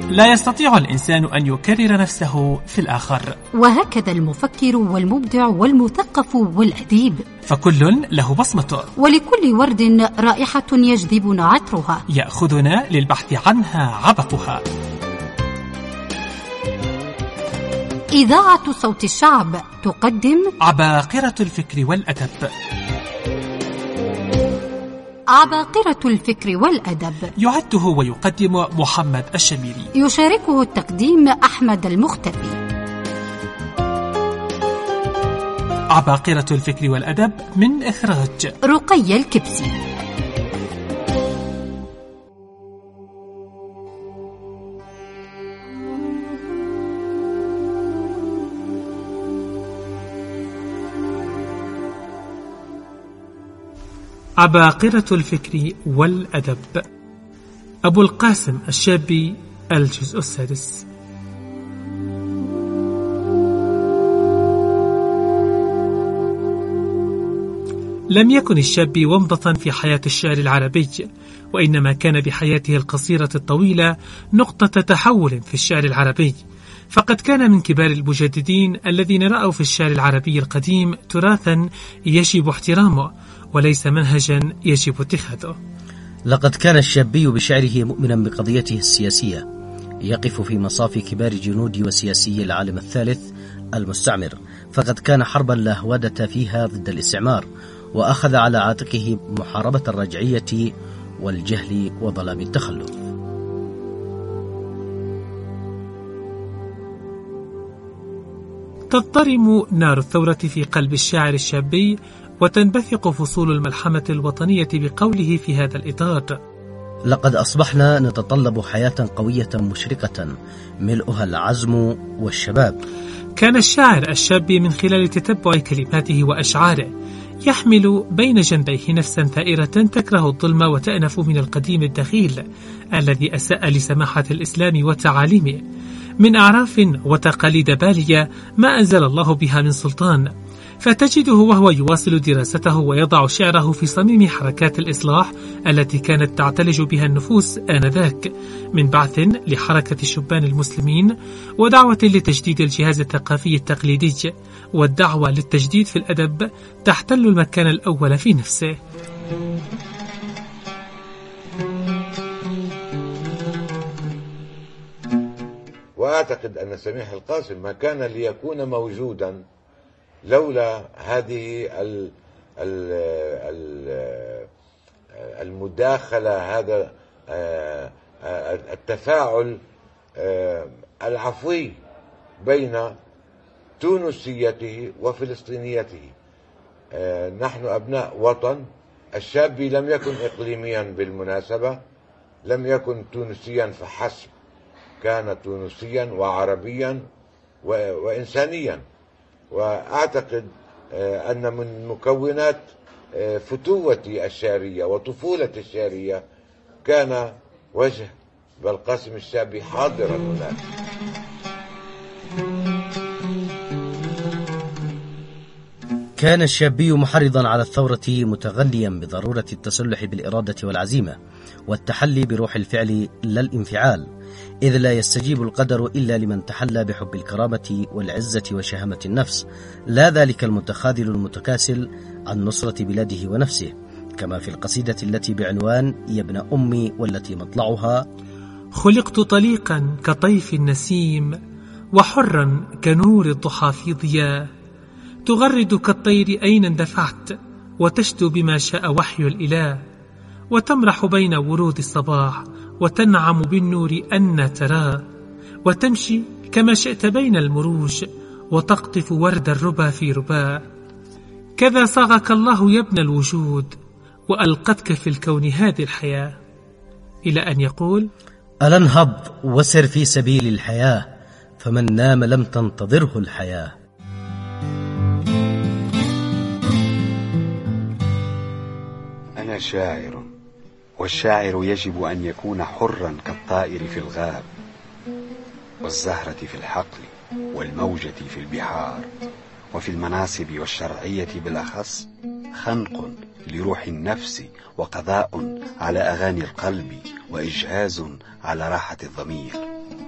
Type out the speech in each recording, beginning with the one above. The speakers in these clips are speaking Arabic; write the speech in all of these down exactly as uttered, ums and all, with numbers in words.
لا يستطيع الإنسان أن يكرر نفسه في الآخر. وهكذا المفكر والمبدع والمثقف والأديب، فكل له بصمته، ولكل ورد رائحة يجذبنا عطرها، يأخذنا للبحث عنها عبقها. إذاعة صوت الشعب تقدم عباقرة الفكر والأدب. عباقرة الفكر والأدب يعده ويقدم محمد الشميري، يشاركه التقديم أحمد المختفي. عباقرة الفكر والأدب من إخراج رقية الكبسي. عباقرة الفكر والأدب، أبو القاسم الشابي، الجزء السادس. لم يكن الشابي ومضة في حياة الشعر العربي، وإنما كان بحياته القصيرة الطويلة نقطة تحول في الشعر العربي، فقد كان من كبار المجددين الذين رأوا في الشعر العربي القديم تراثا يجب احترامه وليس منهجا يجب اتخاذه. لقد كان الشابي بشعره مؤمنا بقضيته السياسية، يقف في مصاف كبار جنود وسياسي العالم الثالث المستعمر، فقد كان حربا لا هوادة فيها ضد الاستعمار، وأخذ على عاتقه محاربة الرجعية والجهل وظلام التخلف. تضطرم نار الثورة في قلب الشاعر الشابي، وتنبثق فصول الملحمة الوطنية بقوله في هذا الإطار: لقد أصبحنا نتطلب حياة قوية مشرقة ملؤها العزم والشباب. كان الشاعر الشابي من خلال تتبع كلماته وأشعاره يحمل بين جنبيه نفسا ثائرة تكره الظلم وتأنف من القديم الدخيل الذي أساء لسماحة الإسلام وتعاليمه، من أعراف وتقاليد بالية ما أنزل الله بها من سلطان، فتجده وهو يواصل دراسته ويضع شعره في صميم حركات الإصلاح التي كانت تعتلج بها النفوس آنذاك، من بعث لحركة الشبان المسلمين، ودعوة لتجديد الجهاز الثقافي التقليدي، والدعوة للتجديد في الأدب تحتل المكان الأول في نفسه. وأعتقد أن سميح القاسم ما كان ليكون موجودا لولا هذه ال ال ال المداخلة، هذا التفاعل العفوي بين تونسيته وفلسطينيته. نحن أبناء وطن. الشابي لم يكن إقليميا بالمناسبة، لم يكن تونسيا فحسب، كان تونسيا وعربيا وإنسانيا. وأعتقد أن من مكونات فتوتي الشعرية وطفولة الشعرية كان وجه بالقاسم الشابي حاضرا هناك. كان الشابي محرضا على الثورة، متغنيا بضرورة التسلح بالإرادة والعزيمة والتحلي بروح الفعل لا الانفعال، إذ لا يستجيب القدر إلا لمن تحلى بحب الكرامة والعزة وشهامة النفس، لا ذلك المتخاذل المتكاسل عن نصرة بلاده ونفسه، كما في القصيدة التي بعنوان يا ابن أمي والتي مطلعها: خلقت طليقا كطيف النسيم، وحرا كنور الضحى في ضياء، تغرد كالطير أين اندفعت، وتشدو بما شاء وحي الإله، وتمرح بين ورود الصباح، وتنعم بالنور أن تراه، وتمشي كما شئت بين المروج، وتقطف ورد الربا في رباه، كذا صاغك الله يا ابن الوجود، وألقتك في الكون هذه الحياة، إلى أن يقول: ألا انهض وسر في سبيل الحياة، فمن نام لم تنتظره الحياة. أنا شاعر، والشاعر يجب أن يكون حرا كالطائر في الغاب، والزهرة في الحقل، والموجة في البحار، وفي المناصب والشرعية بالأخص خنق لروح النفس، وقضاء على أغاني القلب، وإجهاز على راحة الضمير.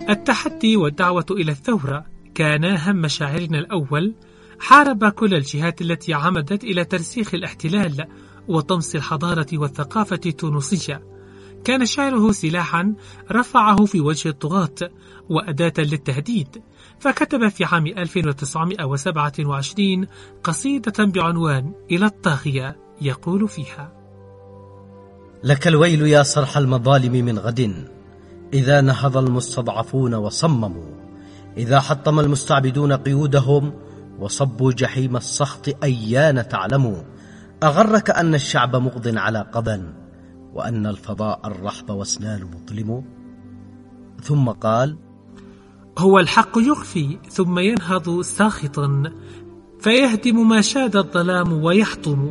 التحدي والدعوة إلى الثورة كانا هم شاعرنا الأول. حارب كل الجهات التي عمدت إلى ترسيخ الاحتلال وطمس الحضارة والثقافة التونسية. كان شعره سلاحا رفعه في وجه الطغاة وأداة للتهديد، فكتب في عام ألف وتسعمائة وسبعة وعشرين قصيدة بعنوان إلى الطاغية يقول فيها: لك الويل يا صرح المظالم من غد، إذا نهض المستضعفون وصمموا، إذا حطم المستعبدون قيودهم وصبوا جحيم السخط أيان تعلموا. أغرك أن الشعب مغض على قبا، وأن الفضاء الرحب واسنان مظلم؟ ثم قال: هو الحق يخفي ثم ينهض ساخطا، فيهدم ما شاد الظلام ويحطم.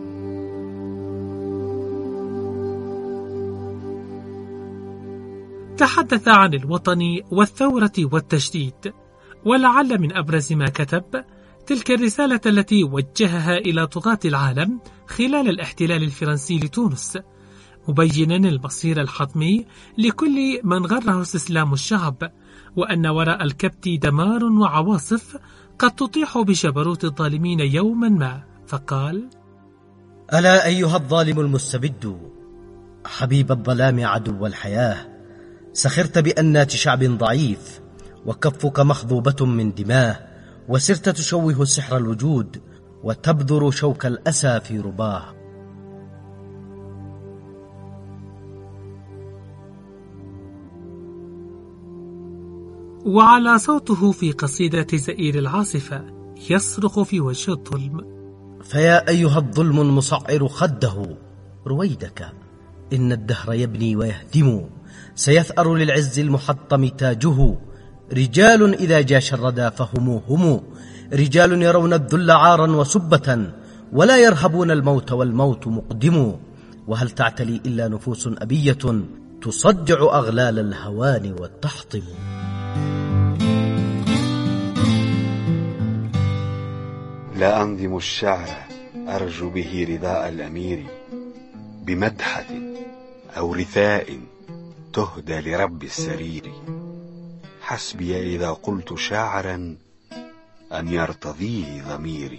تحدث عن الوطن والثورة والتجديد، ولعل من أبرز ما كتب تلك الرسالة التي وجهها إلى طغاة العالم خلال الاحتلال الفرنسي لتونس، مبينا المصير الحتمي لكل من غره استسلام الشعب، وأن وراء الكبت دمار وعواصف قد تطيح بجبروت الظالمين يوما ما. فقال: ألا أيها الظالم المستبد، حبيب الظلام عدو الحياة، سخرت بأنات شعب ضعيف، وكفك مخضوبة من دماه، وسرت تشوه سحر الوجود، وتبذر شوك الأسى في رباه. وعلى صوته في قصيدة زئير العاصفة يصرخ في وجه الظلم: فيا أيها الظلم المصعر خده، رويدك إن الدهر يبني ويهدم، سيثأر للعز المحطم تاجه. رجال إذا جاش الردى فهم هم، رجال يرون الذل عارا وسبة، ولا يرهبون الموت والموت مقدم. وهل تعتلي إلا نفوس أبية، تصدع أغلال الهوان وتحطم. لا أنظم الشعر أرجو به رداء الأمير، بمدحة أو رثاء تهدى لرب السرير. حسبي إذا قلت شاعرا أن يرتضيه ضميري.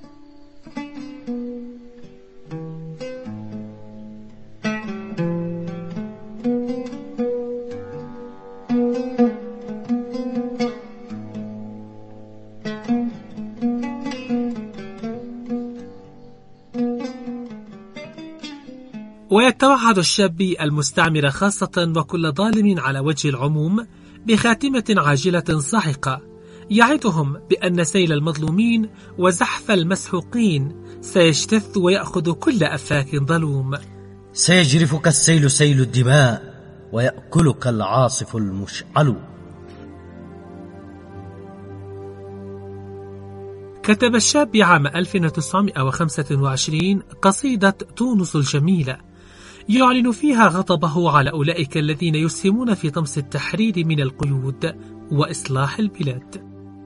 ويتوعد الشاب المستعمر خاصة وكل ظالم على وجه العموم بخاتمة عاجلة ساحقة، يعدهم بأن سيل المظلومين وزحف المسحوقين سيجتث ويأخذ كل أفاك ظلوم. سيجرفك السيل سيل الدماء، ويأكلك العاصف المشعل. كتب الشاب عام ألف وتسعمائة وخمسة وعشرين قصيدة تونس الجميلة، يعلن فيها غضبه على أولئك الذين يسهمون في طمس التحرير من القيود وإصلاح البلاد.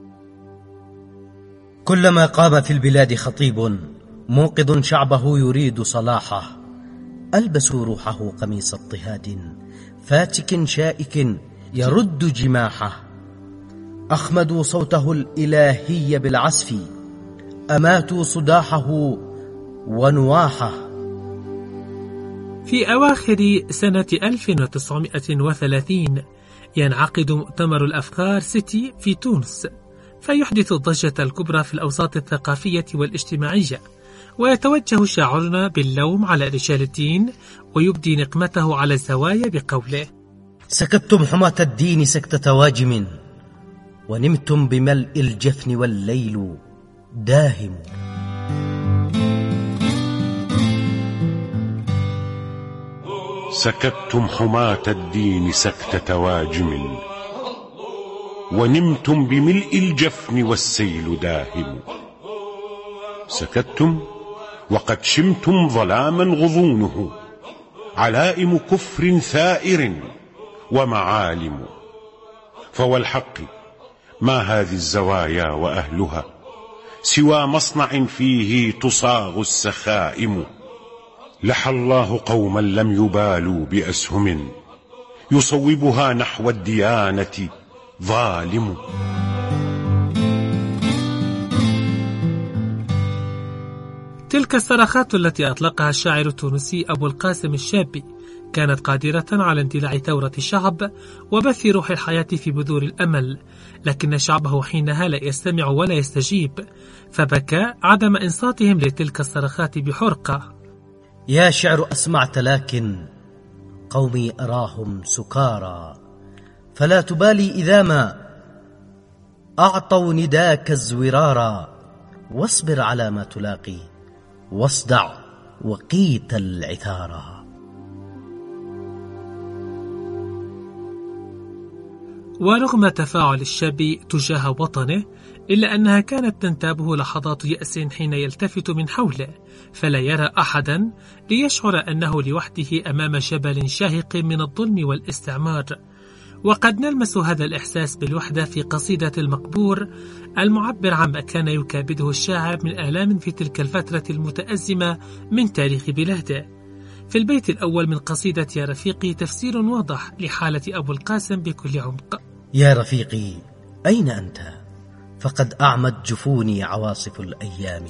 كلما قام في البلاد خطيب موقظ شعبه يريد صلاحه، ألبسوا روحه قميص اضطهاد فاتك شائك يرد جماحه، أخمدوا صوته الإلهي بالعزف، أماتوا صداحه ونواحه. في أواخر سنة ألف وتسعمائة وثلاثين ينعقد مؤتمر الأفكار سيتي في تونس، فيحدث الضجة الكبرى في الأوساط الثقافية والاجتماعية، ويتوجه شاعرنا باللوم على رجال الدين ويبدي نقمته على الزوايا بقوله: سكتتم حماة الدين سكتة واجم، ونمتم بملء الجفن والليل داهم. سكتتم حماة الدين سكتة واجم، ونمتم بملء الجفن والسيل داهم. سكتتم وقد شمتم ظلاما غضونه، علائم كفر ثائر ومعالم. فوالحق ما هذه الزوايا وأهلها، سوى مصنع فيه تصاغ السخائم. لحى الله قوما لم يبالوا بأسهم يصوبها نحو الديانة ظالم. تلك الصرخات التي أطلقها الشاعر التونسي أبو القاسم الشابي كانت قادرة على اندلاع ثورة الشعب وبث روح الحياة في بذور الأمل، لكن شعبه حينها لا يستمع ولا يستجيب، فبكى عدم إنصاتهم لتلك الصرخات بحرقة. يا شعر أسمعت لكن قومي أراهم سكارى، فلا تبالي إذا ما أعطوا نداك الزورارا، واصبر على ما تلاقي واصدع وقيت العثارا. ورغم تفاعل الشاب تجاه وطنه، إلا أنها كانت تنتابه لحظات يأس حين يلتفت من حوله فلا يرى أحدا، ليشعر أنه لوحده أمام جبل شاهق من الظلم والاستعمار. وقد نلمس هذا الإحساس بالوحدة في قصيدة المقبور المعبر عما كان يكابده الشاعر من آلام في تلك الفترة المتأزمة من تاريخ بلاده. في البيت الأول من قصيدة يا رفيقي تفسير واضح لحالة أبو القاسم بكل عمق. يا رفيقي أين أنت؟ فقد أعمت جفوني عواصف الأيام.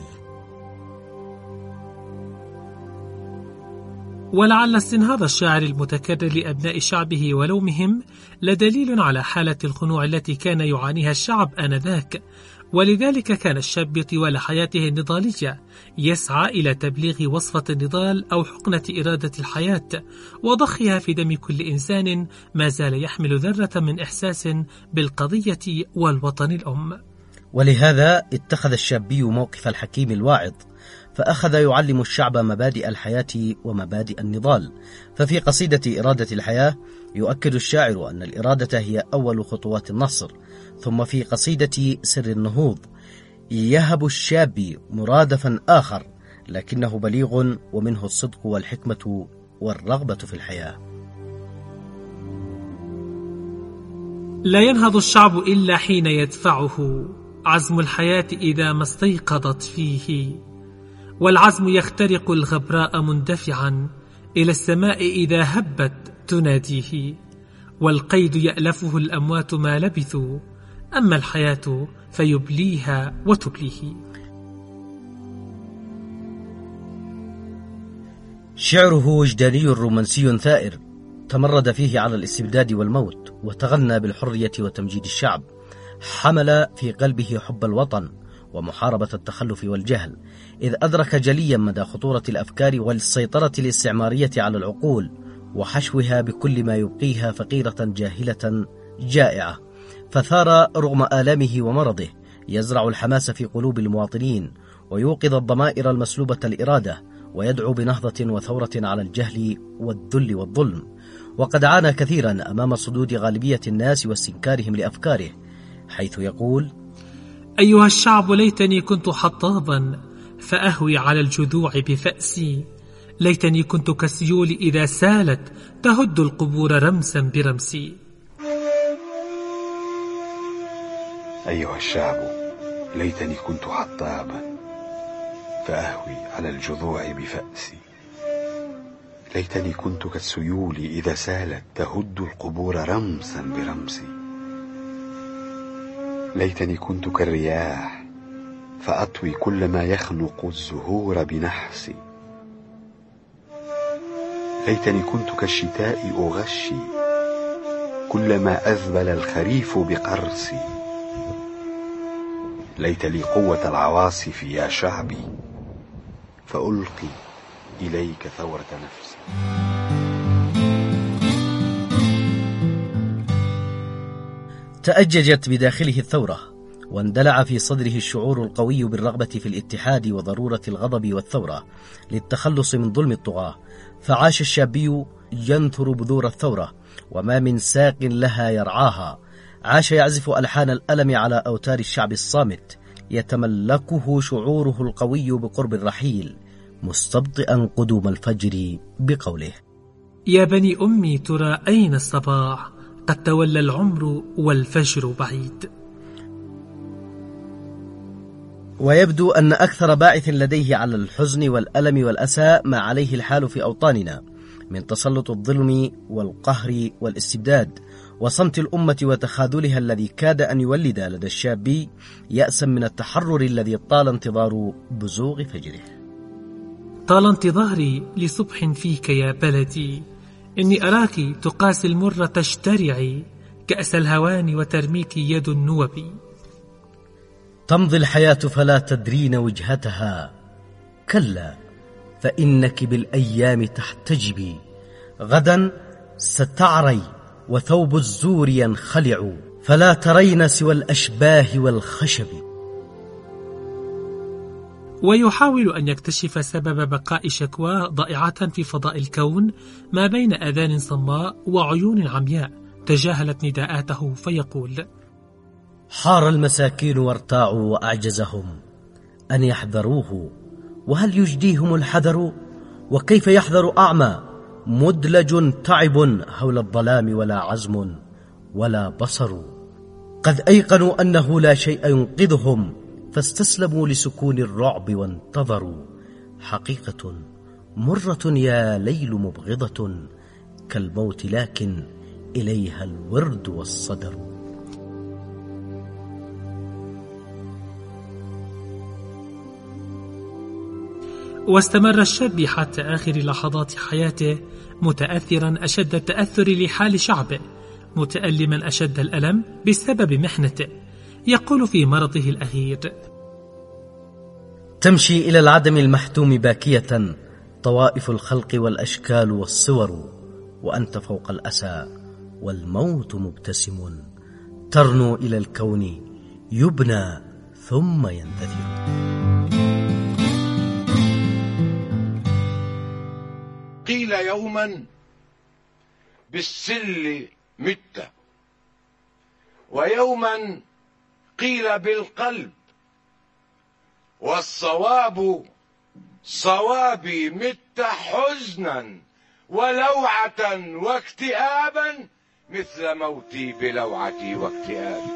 ولعل استنهاض الشاعر المتكرر لأبناء شعبه ولومهم لدليل على حالة الخنوع التي كان يعانيها الشعب آنذاك، ولذلك كان الشاب طوال حياته النضالية يسعى إلى تبليغ وصفة النضال أو حقنة إرادة الحياة وضخها في دم كل إنسان ما زال يحمل ذرة من إحساس بالقضية والوطن الأم. ولهذا اتخذ الشابي موقف الحكيم الواعظ، فأخذ يعلم الشعب مبادئ الحياة ومبادئ النضال. ففي قصيدة إرادة الحياة يؤكد الشاعر أن الإرادة هي أول خطوات النصر. ثم في قصيدة سر النهوض يهب الشاب مرادفا آخر لكنه بليغ ومنه الصدق والحكمة والرغبة في الحياة. لا ينهض الشعب إلا حين يدفعه عزم الحياة إذا ما استيقظت فيه، والعزم يخترق الغبراء مندفعا إلى السماء إذا هبت تناديه، والقيد يألفه الأموات ما لبثوا، أما الحياة فيبليها وتبليه. شعره وجداني رومانسي ثائر تمرد فيه على الاستبداد والموت، وتغنى بالحرية وتمجيد الشعب، حمل في قلبه حب الوطن ومحاربة التخلف والجهل، إذ أدرك جليا مدى خطورة الأفكار والسيطرة الاستعمارية على العقول وحشوها بكل ما يبقيها فقيرة جاهلة جائعة، فثار رغم آلامه ومرضه يزرع الحماس في قلوب المواطنين ويوقظ الضمائر المسلوبة الإرادة، ويدعو بنهضة وثورة على الجهل والذل والظلم. وقد عانى كثيرا أمام صدود غالبية الناس واستنكارهم لأفكاره، حيث يقول: أيها الشعب ليتني كنت حطابا فأهوي على الجذوع بفأسي، ليتني كنت كالسيول إذا سالت تهد القبور رمسا برمسي. أيها الشعب ليتني كنت حطابا فأهوي على الجذوع بفأسي، ليتني كنت كالسيول إذا سالت تهد القبور رمسا برمسي، ليتني كنت كالرياح فأطوي كل ما يخنق الزهور بنحسي، ليتني كنت كالشتاء أغشي كل ما أذبل الخريف بقرسي، ليت لي قوة العواصف يا شعبي فألقي إليك ثورة نفسي. تأججت بداخله الثورة، واندلع في صدره الشعور القوي بالرغبة في الاتحاد وضرورة الغضب والثورة للتخلص من ظلم الطغاة، فعاش الشابي ينثر بذور الثورة وما من ساق لها يرعاها، عاش يعزف ألحان الألم على أوتار الشعب الصامت، يتملكه شعوره القوي بقرب الرحيل، مستبطئا قدوم الفجر بقوله: يا بني أمي ترى أين الصباح، قد تولى العمر والفجر بعيد. ويبدو أن أكثر باعث لديه على الحزن والألم والأسى ما عليه الحال في أوطاننا من تسلط الظلم والقهر والاستبداد، وصمت الأمة وتخاذلها الذي كاد أن يولد لدى الشاب يأسا من التحرر الذي طال انتظار بزوغ فجره. طال انتظاري لصبح فيك يا بلدي، إني أراك تقاسي المر تشترعي كأس الهوان وترميك يد النوب. تمضي الحياة فلا تدرين وجهتها، كلا فإنك بالأيام تحتجبي، غدا ستعري وثوب الزور ينخلع، فلا ترين سوى الأشباه والخشب. ويحاول أن يكتشف سبب بقاء شكوى ضائعة في فضاء الكون ما بين آذان صماء وعيون عمياء تجاهلت نداءاته، فيقول: حار المساكين وارتاعوا وأعجزهم أن يحذروه، وهل يجديهم الحذر؟ وكيف يحذر أعمى مدلج تعب هول الظلام ولا عزم ولا بصر؟ قد أيقنوا أنه لا شيء ينقذهم، فاستسلموا لسكون الرعب وانتظروا. حقيقة مرة يا ليل مبغضة كالموت، لكن إليها الورد والصدر. واستمر الشاب حتى آخر لحظات حياته متأثرا أشد التأثر لحال شعبه، متألما أشد الألم بسبب محنته. يقول في مرضه الأخير: تمشي إلى العدم المحتوم باكية طوائف الخلق والأشكال والصور، وأنت فوق الأسى والموت مبتسم، ترنو إلى الكون يبنى ثم ينتثر. قيل يوما بالسل مت، ويوما قيل بالقلب، والصواب صوابي مت حزنا ولوعة واكتئابا مثل موتي بلوعتي واكتئابي.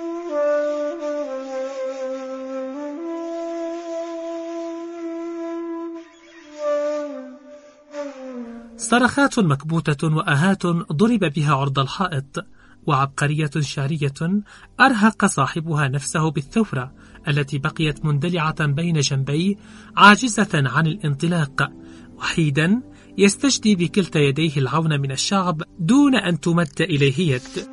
صرخات مكبوتة وآهات ضرب بها عرض الحائط، وعبقرية شعرية أرهق صاحبها نفسه بالثورة التي بقيت مندلعة بين جنبي عاجزة عن الانطلاق، وحيدا يستجدي بكلتا يديه العون من الشعب دون أن تمد إليه يد.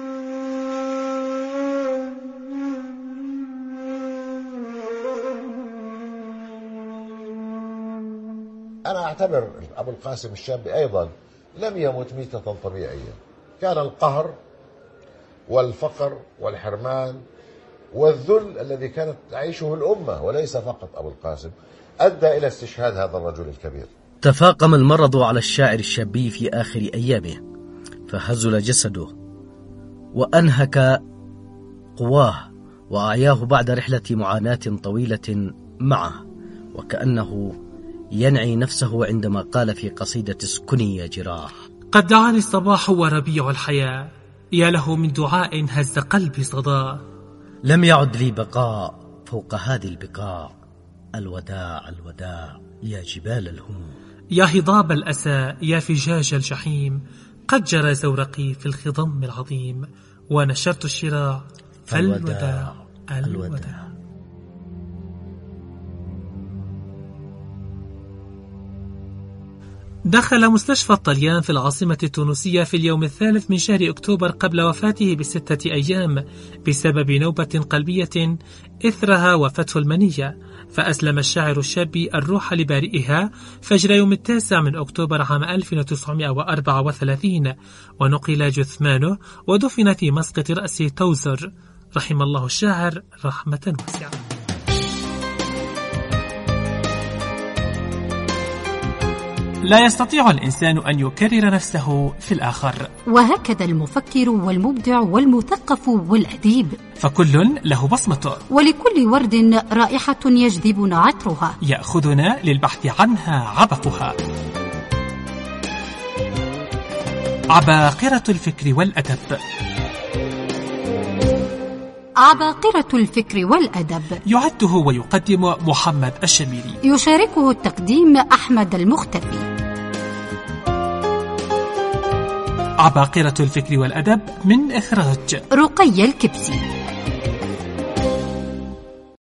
أنا أعتبر أبو القاسم الشابي أيضا لم يمت ميتة طبيعية. كان القهر والفقر والحرمان والذل الذي كانت تعيشه الأمة وليس فقط أبو القاسم أدى إلى استشهاد هذا الرجل الكبير. تفاقم المرض على الشاعر الشابي في آخر أيامه، فهزل جسده وأنهك قواه وأعياه بعد رحلة معاناة طويلة معه، وكأنه ينعي نفسه عندما قال في قصيدة اسكني يا جراح: قد دعاني الصباح وربيع الحياة، يا له من دعاء هز قلبي صداه. لم يعد لي بقاء فوق هذه البقاع، الوداع الوداع يا جبال الهموم. يا هضاب الأسى يا فجاج الجحيم، قد جرى زورقي في الخضم العظيم، ونشرت الشراع فالوداع الوداع, الوداع. دخل مستشفى الطليان في العاصمة التونسية في اليوم الثالث من شهر أكتوبر قبل وفاته بستة أيام بسبب نوبة قلبية إثرها وفته المنية، فأسلم الشاعر الشابي الروح لبارئها فجر يوم التاسع من أكتوبر عام ألف وتسعمائة وأربعة وثلاثين، ونقل جثمانه ودفن في مسقط رأس توزر. رحم الله الشاعر رحمة واسعة. لا يستطيع الإنسان أن يكرر نفسه في الآخر، وهكذا المفكر والمبدع والمثقف والأديب، فكل له بصمته، ولكل ورد رائحة يجذبنا عطرها، يأخذنا للبحث عنها عبقها. عباقرة الفكر والأدب. عباقرة الفكر والأدب يعده ويقدم محمد الشميري، يشاركه التقديم أحمد المختفي. عباقرة الفكر والأدب، من إخراج رقية الكبسي.